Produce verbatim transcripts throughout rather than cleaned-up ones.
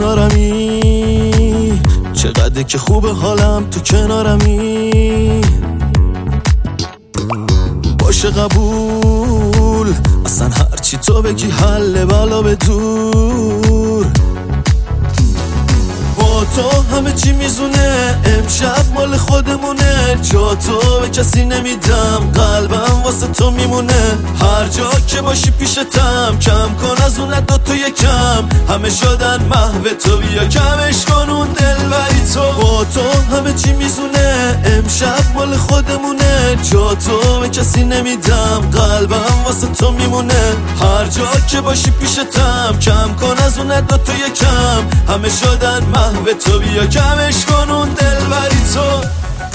کنارمی، چقدر که خوبه حالم تو کنارمی. باشه قبول، اصلا هرچی تو بگی حل بلا به دور. با تو همه چی میزونه، امشب مال خودمونه. جا تو به کسی نمیدم، قلبم واسه تو میمونه. هر جا که باشی پیشتم، کم کن از اون دو تو یکم. همه شدن محو تو، بیا کمش کن اون دلبری تو. با تو همه چی میزونه، امشب مال خودمونه. جا تو به کسی نمیدم، قلبم واسه تو میمونه. هر جا که باشی پیشتم، کم کن از اون دو تو یکم. همه شدن محو تو، بیا کمش کن اون دلبری تو.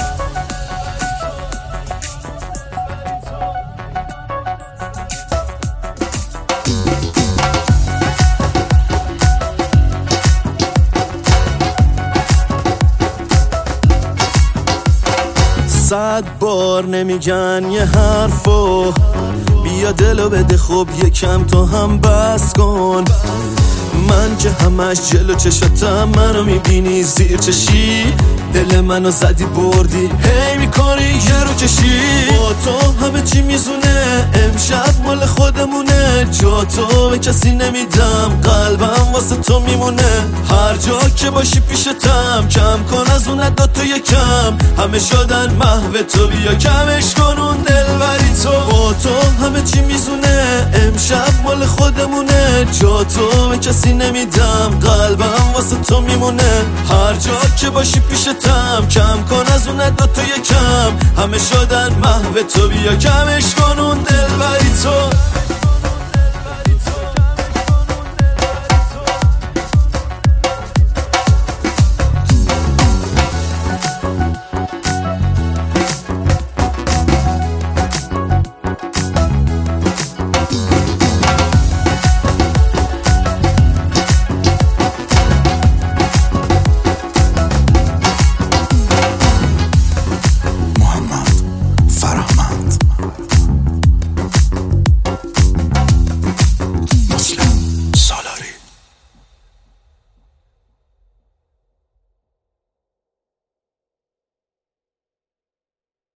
صد بار نمیگن یه حرفو، بیا دلو بده خب یکم تو هم بس کن. من که همش جلو چشتم، منو میبینی زیر چشی. دل منو زدی بردی، هی میکنی یه رو کشی. با تو همه چی میزونه، امشب مال خودمونه. جا تو به کسی نمیدم، قلبم واسه تو میمونه. هر جا که باشی پیشتم، کم کن از اون دو تو یکم. همه شدن محو تو، بیا کمش کن اون دلبری تو. با تو همه چی میزونه، امشب مال خودمونه. جا تو به کسی نمیدم، قلبم واسه تو میمونه. هر جا که باشی پیشتم، کم کن از اون دو تو یکم. همه شدن محو تو، بیا کمش کن اون دلبری تو.